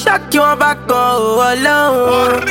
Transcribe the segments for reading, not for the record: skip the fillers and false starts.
shock you back alone.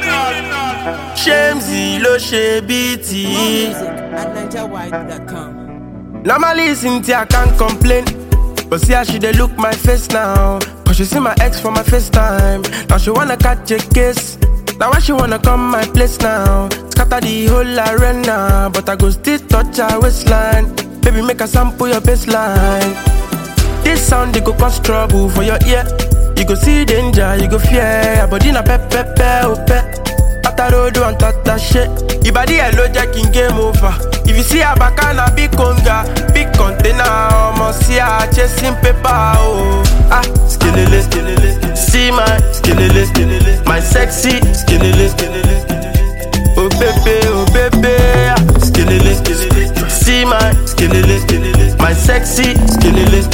Shamesy lo she BT. Music at NigerWide.com. Normally Cynthia I can't complain, but see how she dey look my face now. Cause she see my ex for my FaceTime. Now she wanna catch a kiss. Now why she wanna come my place now? Scatter the whole arena, but I go still touch her waistline. Baby make a sample your baseline. This sound they go cause trouble for your ear. You go see danger, you go fear. Your body na pepe oh pe. After road and tata shit. Your body hello jacking game over. If you see a bacana big conga, big container, almost see her chasing paper oh. Ah, skillele, see my skillele, my sexy skillele. Oh baby, ah, skillele, see my skillele, my sexy skillele.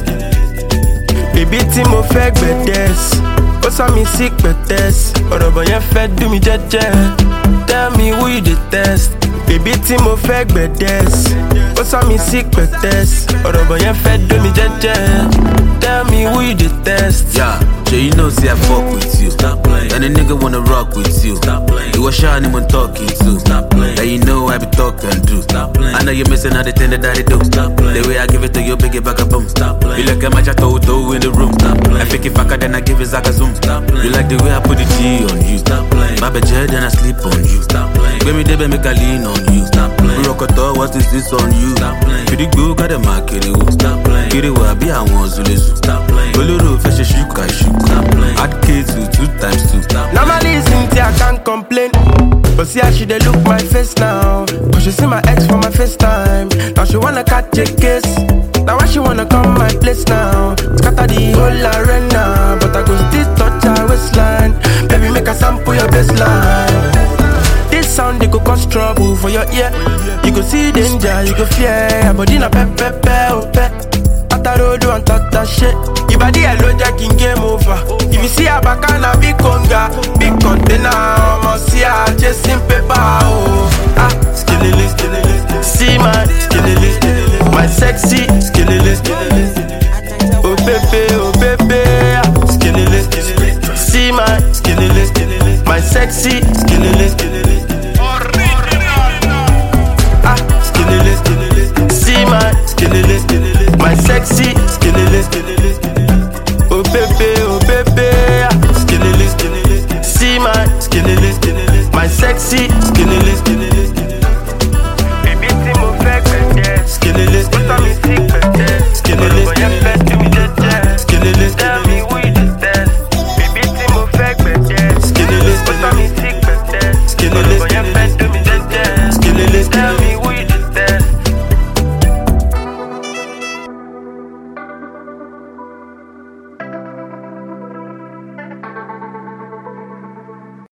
Baby tí mo fẹ́ gbẹ̀dẹ̀s, ó sọ mi sí pẹ̀tẹ́s. Ọ̀rọ̀ bọ̀ yẹn fẹ́ dùn mí jẹ́jẹ́. Tell me who you detest. Baby tí mo fẹ́ gbẹ̀dẹ̀s, ó sọ mi sí pẹ̀tẹ́s. Ọ̀rọ̀ bọ̀ yẹn fẹ́ dùn mí jẹ́jẹ́. Tell me who you detest. Yeah, sure you know say I fuck with you. Stop playing. And a nigga wanna rock with you. Stop playing. You was shy anyone talking to. Stop playing. Now you know I be talking to. Stop playing. I know you're missing all the thing that I do. Stop playing. The way I give it to you, big it back a boom. Stop playing. You look at my chateau in the room. Stop playing. I think if I could then I give it Zaka zoom. Stop playing. You like the way I put the G on you. Stop playing. My bed then I sleep on you. Stop playing. Baby they make a lean on you. Stop playing. Rokoto, what is this on you? Stop playing. Pretty good, got a market. Stop playing. Get it where I be I want to listen. Stop playing. Oloro fashion shuka. Stop playing. Add K to 2x2. Stop. Normally Cynthia I can't complain, but see how she dey look my face now. Cause she see my ex for my FaceTime. Now she wanna catch a kiss. Now why she wanna come my place now? Scatter the whole arena, but I go still touch her waistline. Baby make a sample your baseline. This sound they go cause trouble for your ear. You go see danger, you go fear. Your body na pepe oh pe. After road and tata shit. Your body hello jacking game over. If you see a bacana big conga, big container, almost see her chasing paper oh. Ah, skillele, see my skillele, my sexy